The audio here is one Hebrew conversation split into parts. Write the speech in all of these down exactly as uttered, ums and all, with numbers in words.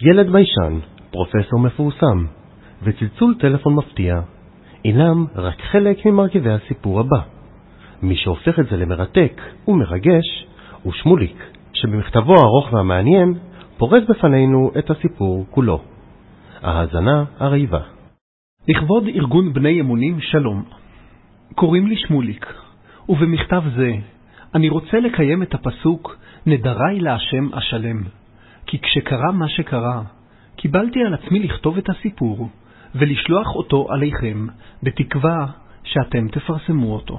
ילד ביישן, פרופסור מפורסם, וצלצול טלפון מפתיע, אינם רק חלק ממרכיבי הסיפור הבא. מי שהופך את זה למרתק ומרגש הוא שמוליק, שבמכתבו הארוך והמעניין פורס בפנינו את הסיפור כולו. ההאזנה הרעיבה. לכבוד ארגון בני אמונים שלום. קוראים לי שמוליק, ובמכתב זה אני רוצה לקיים את הפסוק נדרי להשם אשלם. כי כשקרה מה שקרה, קיבלתי על עצמי לכתוב את הסיפור ולשלוח אותו עליכם, בתקווה שאתם תפרסמו אותו.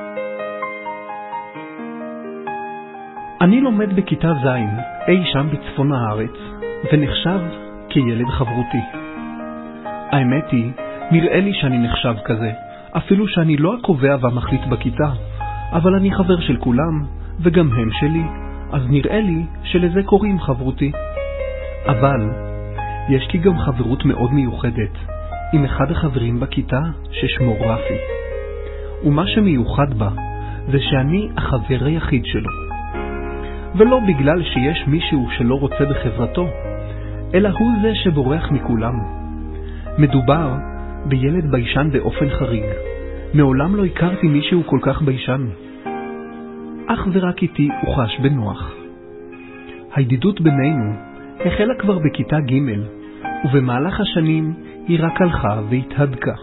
אני לומד בכיתה זין, אי שם בצפון הארץ, ונחשב כילד חברותי. האמת היא, נראה לי שאני נחשב כזה, אפילו שאני לא הקובע והמחליט בכיתה, אבל אני חבר של כולם, וגם הם שלי, אז נראה לי שלזה קוראים חברותי. אבל יש לי גם חברות מאוד מיוחדת, עם אחד החברים בכיתה ששמו רפי. ומה שמיוחד בה, זה שאני החבר היחיד שלו. ולא בגלל שיש מישהו שלא רוצה בחברתו, אלא הוא זה שבורח מכולם. מדובר בילד ביישן באופן חריג. מעולם לא הכרתי מישהו כל כך ביישן. אך ורק איתי הוא חש בנוח. הידידות בינינו החלה כבר בכיתה ג', ובמהלך השנים היא רק הלכה והתהדקה.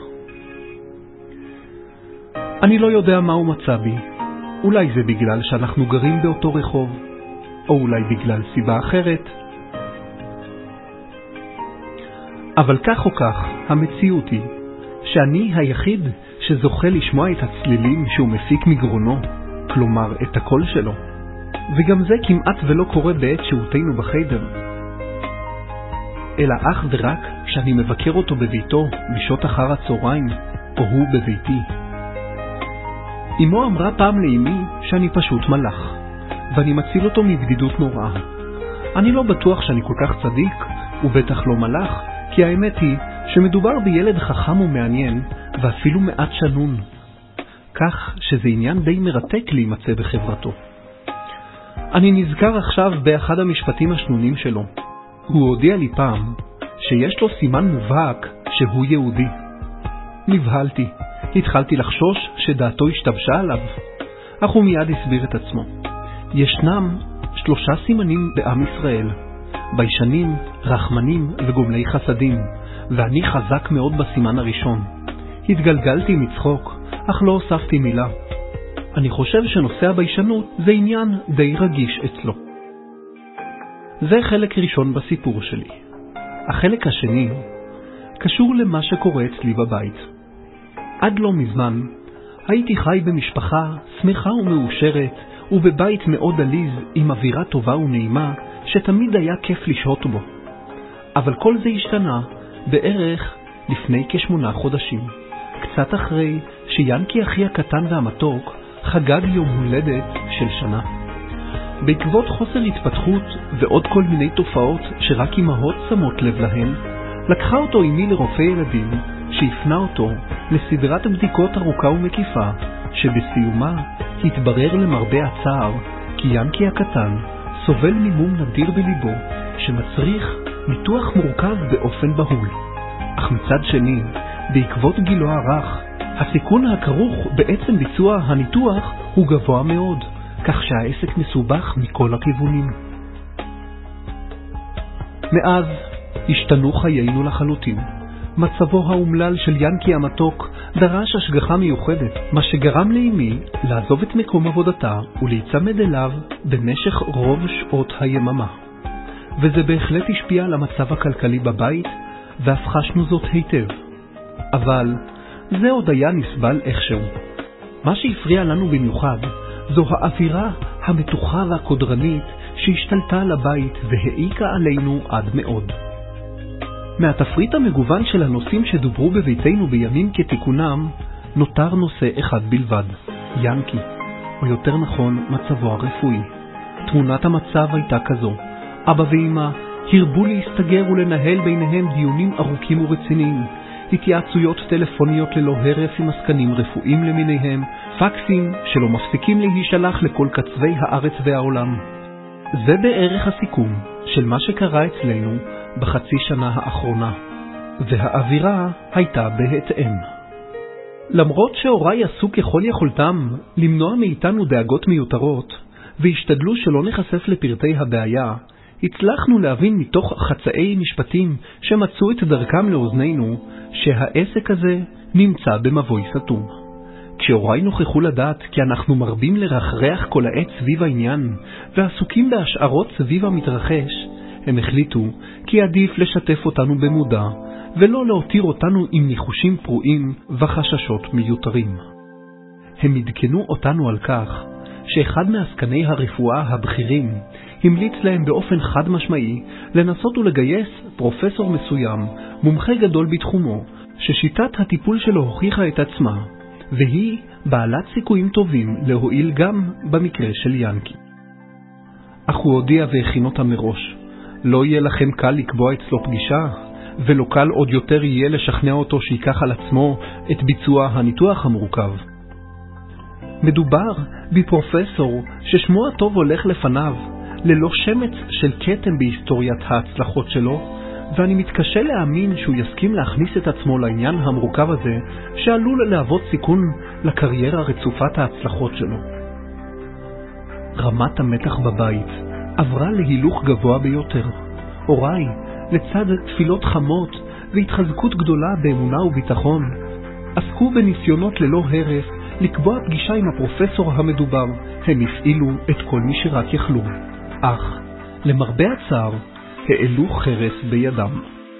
אני לא יודע מה הוא מצא בי. אולי זה בגלל שאנחנו גרים באותו רחוב, או אולי בגלל סיבה אחרת. אבל כך או כך, המציאות היא שאני היחיד שזוכה לשמוע את הצלילים שהוא מפיק מגרונו, כלומר את הקול שלו, וגם זה כמעט ולא קורה בעת שהותנו בחדר, אלא אך ורק כשאני מבקר אותו בביתו בשעות אחר הצהריים, או הוא בביתי. אמו אמרה פעם לאמי שאני פשוט מלאך, ואני מציל אותו מבדידות נוראה. אני לא בטוח שאני כל כך צדיק, ובטח לא מלאך, כי האמת היא שמדובר בילד חכם ומעניין, ואפילו מעט שנון. כך שזה עניין די מרתק להימצא בחברתו. אני נזכר עכשיו באחד המשפטים השנונים שלו. הוא הודיע לי פעם שיש לו סימן מובהק שהוא יהודי. נבהלתי. התחלתי לחשוש שדעתו השתבשה עליו, אך הוא מיד הסביר את עצמו. ישנם שלושה סימנים בעם ישראל, ביישנים, רחמנים וגומלי חסדים, ואני חזק מאוד בסימן הראשון. התגלגלתי מצחוק, אך לא הוספתי מילה. אני חושב שנושא הביישנות זה עניין די רגיש אצלו. זה חלק ראשון בסיפור שלי. החלק השני קשור למה שקורה אצלי בבית. עד לא מזמן הייתי חי במשפחה שמחה ומאושרת, ובבית מאוד עליז עם אווירה טובה ונעימה שתמיד היה כיף לשהות בו. אבל כל זה השתנה בערך לפני כשמונה חודשים, קצת אחרי שיאנקי אחי הקטן והמתוק חגג יום הולדת של שנה. בעקבות חוסר התפתחות ועוד כל מיני תופעות שרק אמהות שמות לב להן, לקחה אותו אמי לרופא ילדים שהפנה אותו לסדרת בדיקות ארוכה ומקיפה, שבסיומה התברר למרבה הצער כי יאנקי הקטן סובל ממום נדיר בליבו שמצריך ניתוח מורכב באופן בהול. אך מצד שני, בעקבות גילו הרך, הסיכון הכרוך בעצם ביצוע הניתוח הוא גבוה מאוד, כך שהעסק מסובך מכל הכיוונים. מאז השתנו חיינו לחלוטין. מצבו האומלל של יאנקי המתוק דרש השגחה מיוחדת, מה שגרם לאמי לעזוב את מקום עבודתה ולהיצמד אליו במשך רוב שעות היממה. וזה בהחלט השפיע על המצב הכלכלי בבית, ואף חשנו זאת היטב. אבל זה עוד היה נסבל איכשהו. מה שהפריע לנו במיוחד זו האווירה המתוחה והקודרנית שהשתלטה על הבית והעיקה עלינו עד מאוד. מהתפריט המגוון של הנושאים שדוברו בביתנו בימים כתיקונם, נותר נושא אחד בלבד, יאנקי, או יותר נכון מצבו הרפואי. תמונת המצב הייתה כזו: אבא ואמא הרבו להסתגר ולנהל ביניהם דיונים ארוכים ורציניים, התייעצויות טלפוניות ללא הרף עם עסקנים רפואיים למיניהם, פקסים שלא מפסיקים להישלח לכל קצווי הארץ והעולם. זה בערך הסיכום של מה שקרה אצלנו בחצי שנה האחרונה, והאווירה הייתה בהתאם. למרות שהוריי עשו ככל יכולתם למנוע מאיתנו דאגות מיותרות, והשתדלו שלא נחשף לפרטי הבעיה, הצלחנו להבין מתוך חצאי משפטים שמצאו את דרכם לאוזנינו, שהעסק הזה נמצא במבוי סתום. כשהוריי נוכחו לדעת כי אנחנו מרבים לרחרח כל העת סביב העניין, ועסוקים בהשערות סביב המתרחש, הם החליטו כי עדיף לשתף אותנו במודע, ולא להותיר אותנו עם ניחושים פרועים וחששות מיותרים. הם עדכנו אותנו על כך שאחד מעסקני הרפואה הבכירים המליץ להם באופן חד משמעי לנסות ולגייס פרופסור מסוים, מומחה גדול בתחומו, ששיטת הטיפול שלו הוכיחה את עצמה, והיא בעלת סיכויים טובים להועיל גם במקרה של ינקי. אך הוא הודיע והכין אותה מראש, לא יהיה לכם קל לקבוע אצלו פגישה, ולא קל עוד יותר יהיה לשכנע אותו שיקח על עצמו את ביצוע הניתוח המורכב. מדובר בפרופסור ששמו הטוב הולך לפניו, ללא שמץ של קטם בהיסטוריית ההצלחות שלו, ואני מתקשה להאמין שהוא יסכים להכניס את עצמו לעניין המורכב הזה, שעלול להוות סיכון לקריירה רצופת ההצלחות שלו. רמת המתח בבית עברה להילוך גבוה ביותר. הוריי, לצד תפילות חמות והתחזקות גדולה באמונה וביטחון, עסקו בניסיונות ללא הרף לקבוע פגישה עם הפרופסור המדובר. הם הפעילו את כל מי שרק יכלו, אך למרבה הצער העלו חרס בידם.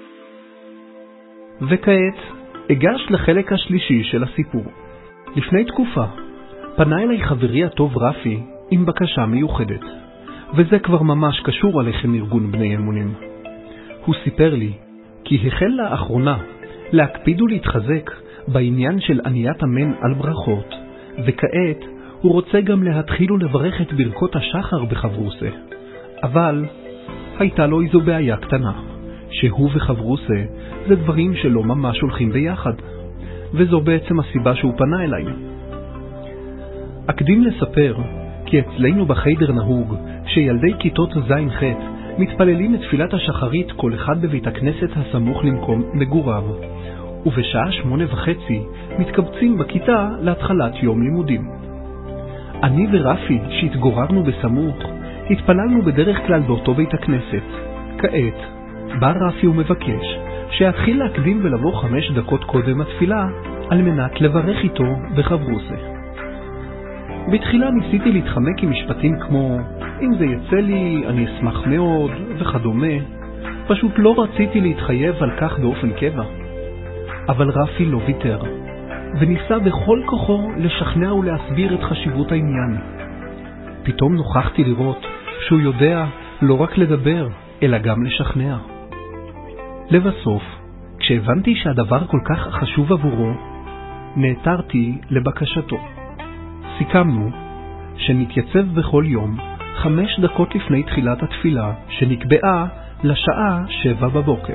וכעת אגש לחלק השלישי של הסיפור. לפני תקופה פנה אליי חברי הטוב רפי עם בקשה מיוחדת, וזה כבר ממש קשור עליכם ארגון בני אמונים. הוא סיפר לי כי החל לאחרונה להקפיד ולהתחזק בעניין של עניית אמן על ברכות, וכעת הוא רוצה גם להתחיל ולברך את ברכות השחר בחברוסה. אבל הייתה לו איזו בעיה קטנה, שהוא וחברוסה זה דברים שלא ממש הולכים ביחד, וזו בעצם הסיבה שהוא פנה אליי. אקדים לספר כי אצלנו בחיידר נהוג שילדי כיתות זין ח' מתפללים את תפילת השחרית כל אחד בבית הכנסת הסמוך למקום מגוריו, ובשעה שמונה וחצי מתקבצים בכיתה להתחלת יום לימודים. אני ורפי שהתגוררנו בסמוך התפללנו בדרך כלל באותו בית הכנסת. כעת בא רפי ומבקש שיתחיל להקדים ולבוא חמש דקות קודם התפילה על מנת לברך איתו בחברוסה. בתחילה ניסיתי להתחמק עם משפטים כמו אם זה יצא לי אני אשמח מאוד וכדומה, פשוט לא רציתי להתחייב על כך באופן קבע. אבל רפי לא ויתר, וניסה בכל כוחו לשכנע ולהסביר את חשיבות העניין. פתאום נוכחתי לראות שהוא יודע לא רק לדבר, אלא גם לשכנע. לבסוף, כשהבנתי שהדבר כל כך חשוב עבורו, נעתרתי לבקשתו. סיכמנו שנתייצב בכל יום חמש דקות לפני תחילת התפילה שנקבעה לשעה שבע בבוקר.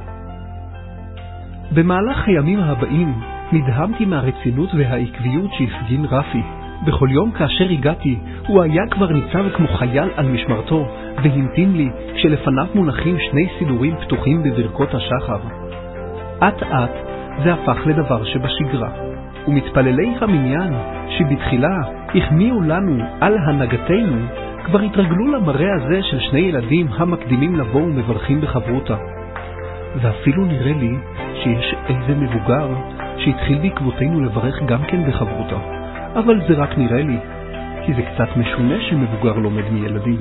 במהלך הימים הבאים נדהמתי מהרצינות והעקביות שהפגין רפי. בכל יום כאשר הגעתי הוא היה כבר ניצב כמו חייל על משמרתו והמתין לי כשלפניו מונחים שני סידורים פתוחים בברכות השחר. עט עט זה הפך לדבר שבשגרה, ומתפללי המניין שבתחילה החמיאו לנו על הנהגתנו כבר התרגלו למראה הזה של שני ילדים המקדימים לבוא ומברכים בחברותה. ואפילו נראה לי שיש איזה מבוגר שהתחיל בעקבותינו לברך גם כן בחברותה, אבל זה רק נראה לי, כי זה קצת משונה שמבוגר לומד מילדים.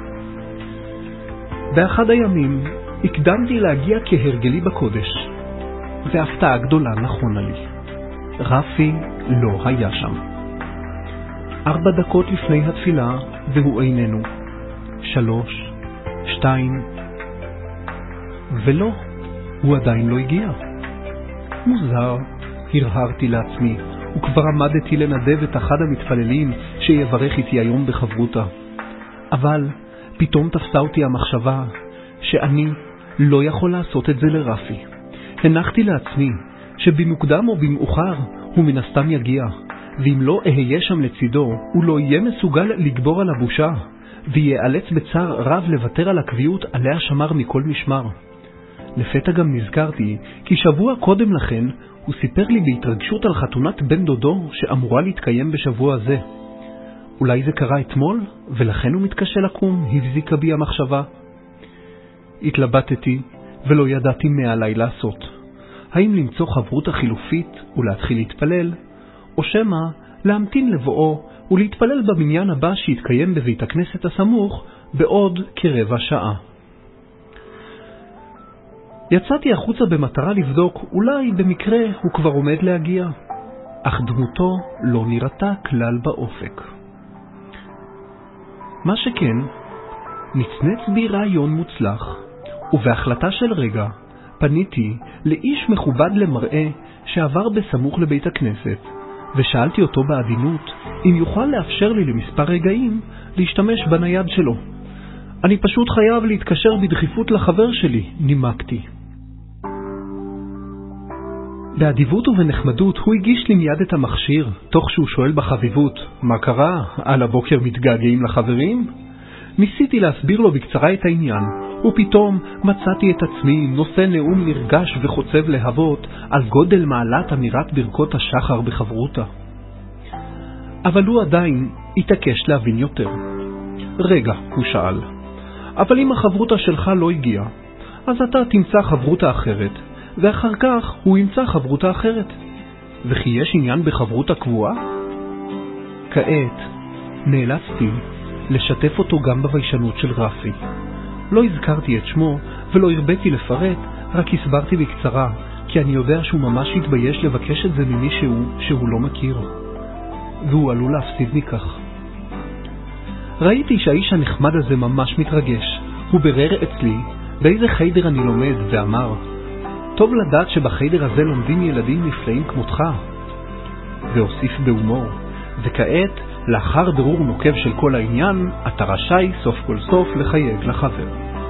באחד הימים הקדמתי להגיע כהרגלי בקודש, והפתעה גדולה נכונה לי. רפי לא היה שם. ארבע דקות לפני התפילה והוא איננו. שלוש, שתיים, ולא, הוא עדיין לא הגיע. מוזר, הרהרתי לעצמי, וכבר עמדתי לנדב את אחד המתפללים שיברך איתי היום בחברותה. אבל פתאום תפסה אותי המחשבה שאני לא יכול לעשות את זה לרפי. הנחתי לעצמי שבמוקדם או במאוחר הוא מן הסתם יגיע, ואם לא אהיה שם לצידו הוא לא יהיה מסוגל לגבור על הבושה, ויאלץ בצער רב לוותר על הקביעות עליה שמר מכל משמר. לפתע גם נזכרתי כי שבוע קודם לכן הוא סיפר לי בהתרגשות על חתונת בן דודו שאמורה להתקיים בשבוע הזה. אולי זה קרה אתמול ולכן הוא מתקשה לקום, הבזיקה בי המחשבה. התלבטתי ולא ידעתי מה עליי לעשות. האם למצוא חברות החילופית ולהתחיל להתפלל, או שמה להמתין לבואו ולהתפלל במניין הבא שיתקיים בבית הכנסת הסמוך בעוד כרבע שעה. יצאתי החוצה במטרה לבדוק, אולי במקרה הוא כבר עומד להגיע, אך דמותו לא נראתה כלל באופק. מה שכן, נצנץ בי רעיון מוצלח, ובהחלטה של רגע פניתי לאיש מכובד למראה שעבר בסמוך לבית הכנסת, ושאלתי אותו בעדינות אם יוכל לאפשר לי למספר רגעים להשתמש בנייד שלו. אני פשוט חייב להתקשר בדחיפות לחבר שלי, נימקתי. באדיבות ובנחמדות הוא הגיש לי מיד את המכשיר, תוך שהוא שואל בחביבות, מה קרה? על הבוקר מתגעגעים לחברים? ניסיתי להסביר לו בקצרה את העניין, ופתאום מצאתי את עצמי נושא נאום נרגש וחוצב להבות על גודל מעלת אמירת ברכות השחר בחברותה. אבל הוא עדיין התעקש להבין יותר. רגע, הוא שאל, אבל אם החברותה שלך לא הגיעה, אז אתה תמצא חברותה אחרת, ואחר כך הוא ימצא חברותה אחרת. וכי יש עניין בחברותה קבועה? כעת נאלצתי לשתף אותו גם בביישנות של רפי. לא הזכרתי את שמו ולא הרביתי לפרט, רק הסברתי בקצרה, כי אני יודע שהוא ממש התבייש לבקש את זה ממישהו שהוא לא מכיר, והוא עלול להפסיד מכך. ראיתי שהאיש הנחמד הזה ממש מתרגש. הוא ברר אצלי באיזה חיידר אני לומד ואמר, טוב לדעת שבחיידר הזה לומדים ילדים נפלאים כמותך. והוסיף בהומור, וכעת לאחר ברור נוקב של כל העניין, אתה רשאי סוף כל סוף לחייג לחבר.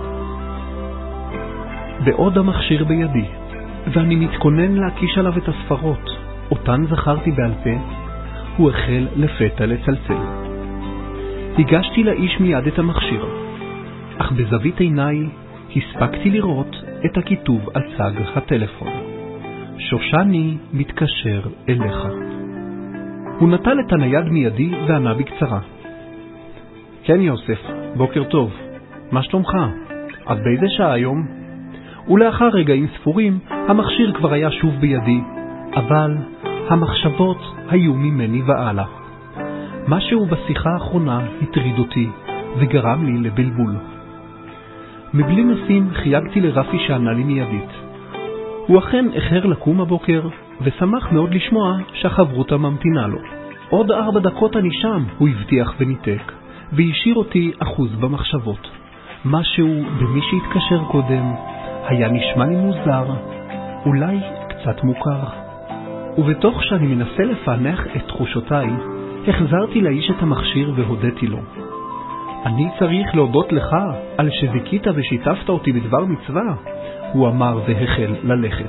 בעוד המכשיר בידי, ואני מתכונן להקיש עליו את הספרות, אותן זכרתי בעל פה, הוא החל לפתע לצלצל. הגשתי לאיש מיד את המכשיר, אך בזווית עיניי הספקתי לראות את הכיתוב על צג הטלפון. שושני מתקשר אליך. הוא נטל את הנייד מידי וענה בקצרה. כן יוסף, בוקר טוב. מה שלומך? עד באיזה שעה היום? ולאחר רגעים ספורים המכשיר כבר היה שוב בידי, אבל המחשבות היו ממני ועלה. משהו בשיחה האחרונה הטריד אותי וגרם לי לבלבול. מבלי משים חייגתי לרפי שענה לי מיידית. הוא אכן אחר לקום הבוקר ושמח מאוד לשמוע שהחברותה ממתינה לו. עוד ארבע דקות אני שם, הוא הבטיח וניתק, והשאיר אותי אחוז במחשבות. משהו במי שהתקשר קודם היה נשמע לי מוזר, אולי קצת מוכר. ובתוך שאני מנסה לפענח את תחושותיי, החזרתי לאיש את המכשיר והודיתי לו. אני צריך להודות לך על שזיקית ושיתפת אותי בדבר מצווה, הוא אמר והחל ללכת.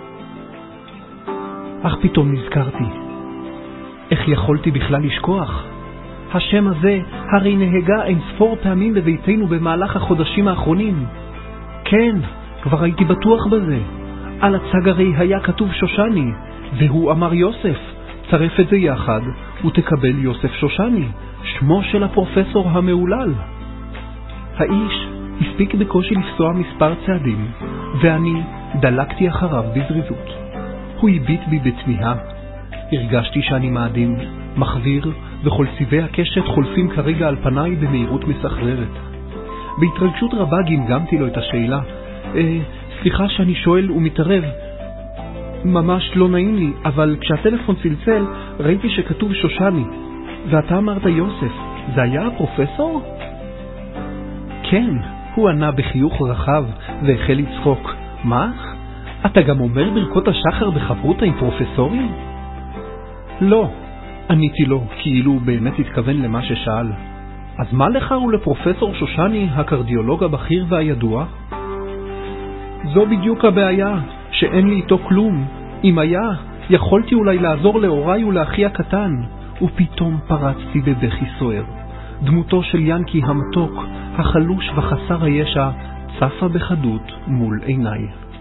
אך פתאום נזכרתי, איך יכולתי בכלל לשכוח? השם הזה הרי נהגה אין ספור פעמים בביתנו במהלך החודשים האחרונים. כן, כבר הייתי בטוח בזה. על הצג הרי היה כתוב שושני, והוא אמר יוסף, צרף את זה יחד ותקבל יוסף שושני, שמו של הפרופסור המעולל. האיש הספיק בקושי לפסוע מספר צעדים, ואני דלקתי אחריו בזריזות. הוא הביט בי בתמיהה. הרגשתי שאני מאדים, מחביר, וכל צבעי הקשת חולפים כרגע על פניי במהירות מסחררת. בהתרגשות רבה גמגמתי לו את השאלה. אה, סליחה שאני שואל ומתערב. ממש לא נעים לי, אבל כשהטלפון צלצל ראיתי שכתוב שושני, ואתה אמרת יוסף. זה היה הפרופסור? כן, הוא ענה בחיוך רחב והחל לצחוק. מה? אתה גם אומר ברכות השחר בחברותה עם פרופסורים? לא, עניתי לו, כאילו הוא באמת התכוון למה ששאל. אז מה לך הוא לפרופסור שושני, הקרדיולוג הבכיר והידוע? זו בדיוק הבעיה, שאין לי איתו כלום. אם היה, יכולתי אולי לעזור להוריי ולאחי הקטן. ופתאום פרצתי בבכי סוער. דמותו של ינקי המתוק, החלוש וחסר הישע, צפה בחדות מול עיניי.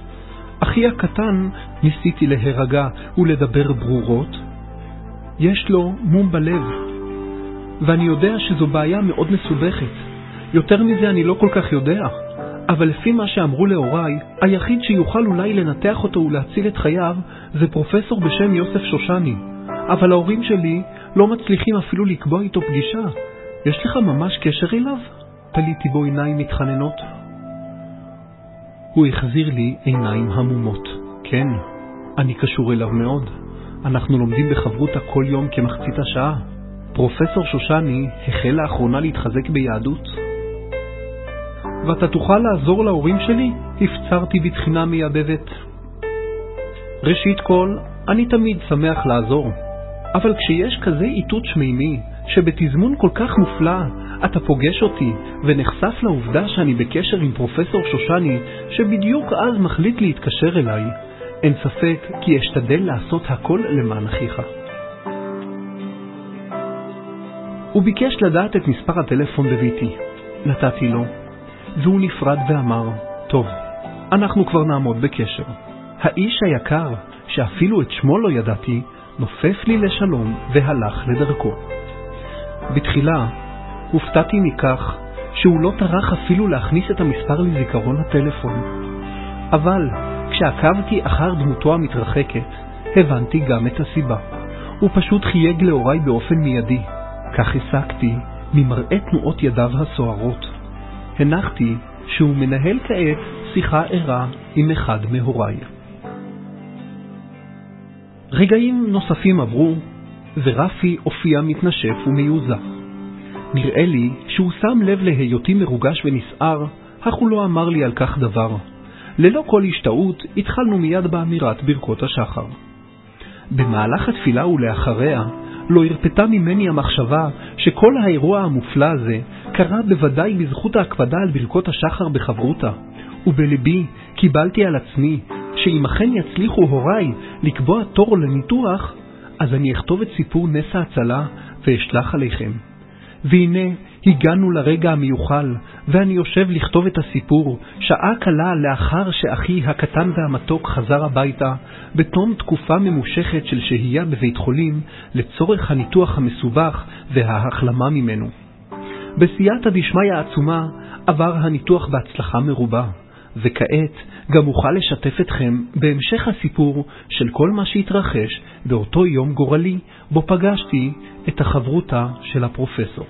אחי הקטן, ניסיתי להירגע ולדבר ברורות. יש לו מום בלב, ואני יודע שזו בעיה מאוד מסובכת. יותר מזה אני לא כל כך יודע, אבל לפי מה שאמרו להוריי, היחיד שיוכל אולי לנתח אותו ולהציל את חייו זה פרופסור בשם יוסף שושני. אבל ההורים שלי לא מצליחים אפילו לקבוע איתו פגישה. יש לך ממש קשר אליו? תליתי בו עיניים מתחננות. הוא החזיר לי עיניים המומות. כן, אני קשור אליו מאוד. אנחנו לומדים בחברותה כל יום כמחצית השעה. פרופסור שושני החל לאחרונה להתחזק ביהדות. ואתה תוכל לעזור להורים שלי? הפצרתי בתחינה מייבבת. ראשית כל, אני תמיד שמח לעזור. אבל כשיש כזה איתות שמימי, שבתזמון כל כך מופלא, אתה פוגש אותי ונחשף לעובדה שאני בקשר עם פרופסור שושני, שבדיוק אז מחליט להתקשר אליי, אין ספק כי אשתדל לעשות הכל למען אחיך. הוא ביקש לדעת את מספר הטלפון בביתי. נתתי לו, והוא נפרד ואמר, טוב, אנחנו כבר נעמוד בקשר. האיש היקר, שאפילו את שמו לא ידעתי, נופף לי לשלום והלך לדרכו. בתחילה הופתעתי מכך שהוא לא טרח אפילו להכניס את המספר לזיכרון הטלפון. אבל כשעקבתי אחר דמותו המתרחקת, הבנתי גם את הסיבה. הוא פשוט חייג להוריי באופן מיידי. כך הסקתי ממראה תנועות ידיו הסוערות. הנחתי שהוא מנהל כעת שיחה ערה עם אחד מהוריי. רגעים נוספים עברו, ורפי הופיע מתנשף ומיוזע. נראה לי שהוא שם לב להיותי מרוגש ונסער, אך הוא לא אמר לי על כך דבר. ללא כל השתאות התחלנו מיד באמירת ברכות השחר. במהלך התפילה ולאחריה לא הרפתה ממני המחשבה שכל האירוע המופלא הזה קרה בוודאי בזכות ההקפדה על ברכות השחר בחברותה, ובלבי קיבלתי על עצמי שאם אכן יצליחו הוריי לקבוע תור לניתוח, אז אני אכתוב את סיפור נס ההצלה ואשלח עליכם. והנה הגענו לרגע המיוחל, ואני יושב לכתוב את הסיפור שעה קלה לאחר שאחי הקטן והמתוק חזר הביתה בתום תקופה ממושכת של שהייה בבית חולים לצורך הניתוח המסובך וההחלמה ממנו. בסייעתא דשמיא העצומה עבר הניתוח בהצלחה מרובה, וכעת גם אוכל לשתף אתכם בהמשך הסיפור של כל מה שהתרחש באותו יום גורלי בו פגשתי את החברותה של הפרופסור.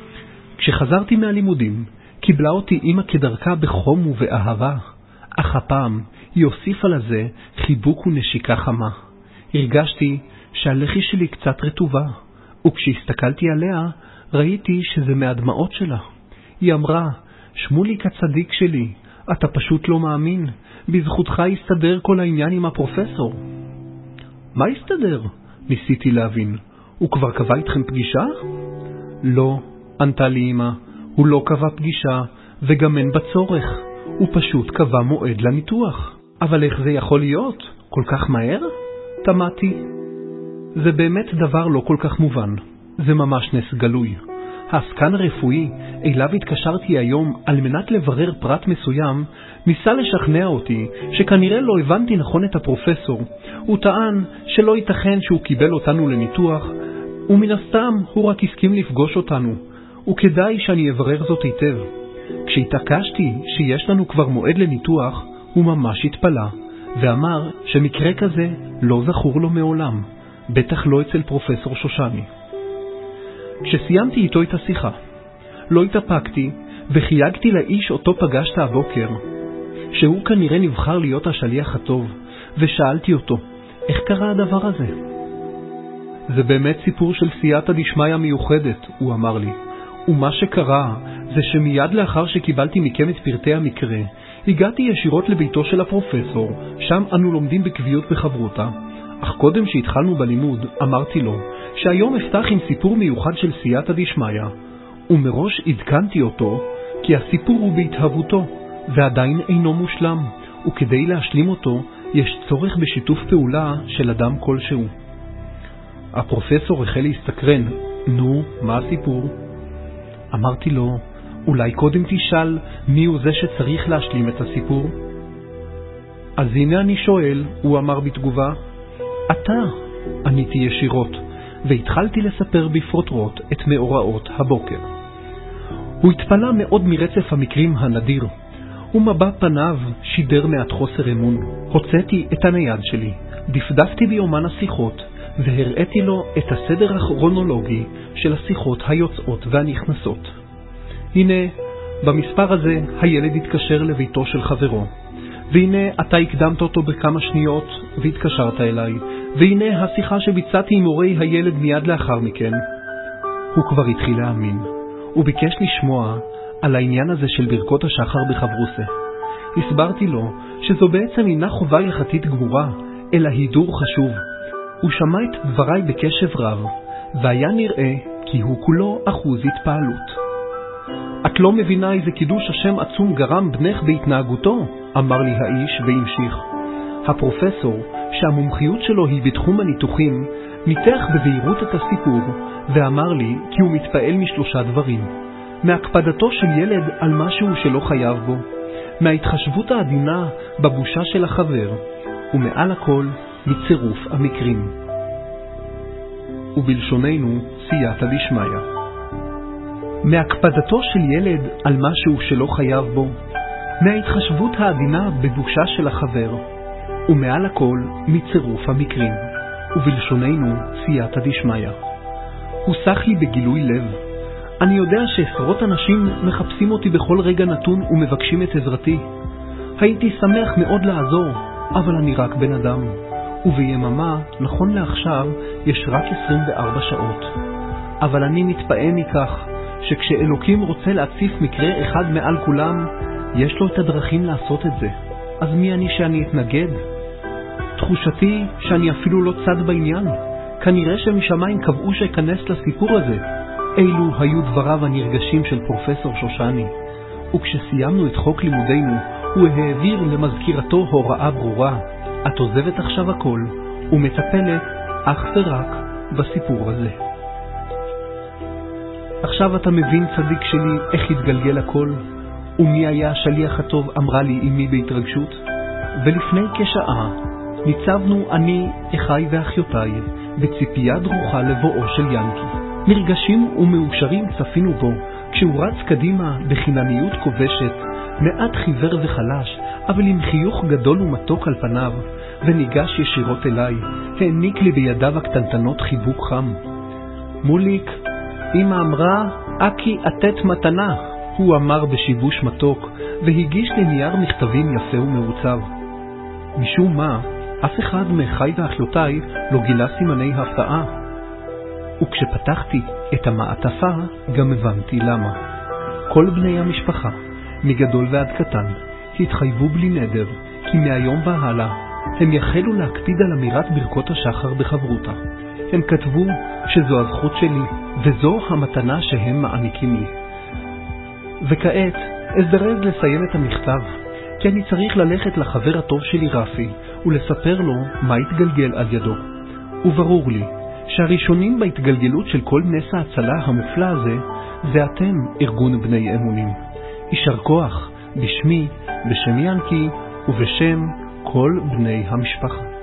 כשחזרתי מהלימודים, קיבלה אותי אמא כדרכה בחום ובאהבה, אך הפעם היא הוסיפה לזה חיבוק ונשיקה חמה. הרגשתי שהלחי שלי קצת רטובה, וכשהסתכלתי עליה ראיתי שזה מהדמעות שלה. היא אמרה, שמוליק הצדיק שלי, אתה פשוט לא מאמין, בזכותך יסתדר כל העניין עם הפרופסור. מה יסתדר? ניסיתי להבין. הוא כבר קבע איתכם פגישה? לא, ענתה לי אמא, הוא לא קבע פגישה וגם אין בצורך. הוא פשוט קבע מועד לניתוח. אבל איך זה יכול להיות? כל כך מהר? תמתי. זה באמת דבר לא כל כך מובן. זה ממש נס גלוי. העסקן הרפואי, אליו התקשרתי היום על מנת לברר פרט מסוים, ניסה לשכנע אותי שכנראה לא הבנתי נכון את הפרופסור. הוא טען שלא ייתכן שהוא קיבל אותנו לניתוח, ומן הסתם הוא רק הסכים לפגוש אותנו, וכדאי שאני אברר זאת היטב. כשהתעקשתי שיש לנו כבר מועד לניתוח, הוא ממש התפלא, ואמר שמקרה כזה לא זכור לו מעולם, בטח לא אצל פרופסור שושני. כשסיימתי איתו את השיחה, לא התאפקתי וחייגתי לאיש אותו פגשת הבוקר, שהוא כנראה נבחר להיות השליח הטוב, ושאלתי אותו, איך קרה הדבר הזה? זה באמת סיפור של סייעתא דשמיא מיוחדת, הוא אמר לי. ומה שקרה זה שמיד לאחר שקיבלתי מכם את פרטי המקרה, הגעתי ישירות לביתו של הפרופסור, שם אנו לומדים בקביעות בחברותה. אך קודם שהתחלנו בלימוד, אמרתי לו שהיום אפתח עם סיפור מיוחד של סייעתא דשמיא, ומראש עדכנתי אותו כי הסיפור הוא בהתהוותו, ועדיין אינו מושלם, וכדי להשלים אותו יש צורך בשיתוף פעולה של אדם כלשהו. הפרופסור החל להסתקרן, נו, מה הסיפור? אמרתי לו, אולי קודם תשאל מי הוא זה שצריך להשלים את הסיפור? אז הנה אני שואל, הוא אמר בתגובה. אתה, עניתי ישירות, והתחלתי לספר בפרוטרוט את מאורעות הבוקר. הוא התפלא מאוד מרצף המקרים הנדיר, ומבט פניו שידר מעט חוסר אמון. הוצאתי את הנייד שלי, דפדפתי ביומן השיחות, והראיתי לו את הסדר הכרונולוגי של השיחות היוצאות והנכנסות. הנה, במספר הזה הילד התקשר לביתו של חברו, והנה אתה הקדמת אותו בכמה שניות והתקשרת אליי, והנה השיחה שביצעתי עם הורי הילד מיד לאחר מכן. הוא כבר התחיל להאמין. הוא ביקש לשמוע על העניין הזה של ברכות השחר בחברוסה. הסברתי לו שזו בעצם אינה חובה יחתית גמורה, אלא הידור חשוב. הוא שמע את דבריי בקשב רב, והיה נראה כי הוא כולו אחוז התפעלות. את לא מבינה איזה קידוש השם עצום גרם בנך בהתנהגותו, אמר לי האיש והמשיך. הפרופסור, שהמומחיות שלו היא בתחום הניתוחים, ניתח בבהירות את הסיפור, ואמר לי כי הוא מתפעל משלושה דברים. מהקפדתו של ילד על משהו שלא חייב בו, מההתחשבות העדינה בבושה של החבר, ומעל הכל מצירוף המקרים. ובלשוננו סייעתא דשמיא. מהקפדתו של ילד על משהו שלא חייב בו, מההתחשבות העדינה בבושה של החבר, ומעל הכל מצירוף המקרים. ובלשוננו סייעתא דשמיא. הוא סח לי בגילוי לב. אני יודע שעשרות אנשים מחפשים אותי בכל רגע נתון ומבקשים את עזרתי. הייתי שמח מאוד לעזור, אבל אני רק בן אדם. וביממה, נכון לעכשיו, יש רק עשרים וארבע שעות. אבל אני מתפעם מכך שכשאלוקים רוצה להציף מקרה אחד מעל כולם, יש לו את הדרכים לעשות את זה. אז מי אני שאני אתנגד? תחושתי שאני אפילו לא צד בעניין. כנראה שמשמיים קבעו שיכנס לסיפור הזה. אילו היו דבריו הנרגשים של פרופסור שושני. וכשסיימנו את חוק לימודינו, הוא העביר למזכירתו הוראה ברורה. את עוזבת עכשיו הכל, ומטפלת אך ורק בסיפור הזה. עכשיו אתה מבין, צדיק שלי, איך התגלגל הכל? ומי היה השליח הטוב, אמרה לי אמי בהתרגשות. ולפני כשעה ניצבנו אני, אחי ואחיותיי, בציפייה דרוכה לבואו של ינקי. נרגשים ומאושרים צפינו בו, כשהוא רץ קדימה בחינניות כובשת, מעט חיוור וחלש, אבל עם חיוך גדול ומתוק על פניו, וניגש ישירות אליי, העניק לי בידיו הקטנטנות חיבוק חם. מוליק, אמא אמרה, אקי עתת מתנה, הוא אמר בשיבוש מתוק, והגיש לי נייר מכתבים יפה ומעוצב. משום מה, אף אחד מאחיי ואחיותיי לא גילה סימני הפתעה. וכשפתחתי את המעטפה, גם הבנתי למה. כל בני המשפחה, מגדול ועד קטן, התחייבו בלי נדר, כי מהיום והלאה הם יחלו להקפיד על אמירת ברכות השחר בחברותה. הם כתבו שזו הזכות שלי, וזו המתנה שהם מעניקים לי. וכעת, אזדרז לסיים את המכתב, כי אני צריך ללכת לחבר הטוב שלי רפי, ולספר לו מה התגלגל על ידו. וברור לי, שהראשונים בהתגלגלות של כל נס ההצלה המופלא הזה, זה אתם, ארגון בני אמונים. יישר כוח, בשמי, בשם ינקי, ובשם כל בני המשפחה.